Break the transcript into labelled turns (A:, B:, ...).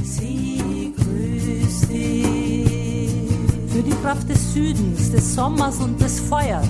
A: Sie grüßt dich.
B: Für die Kraft des Südens, des Sommers und des Feuers.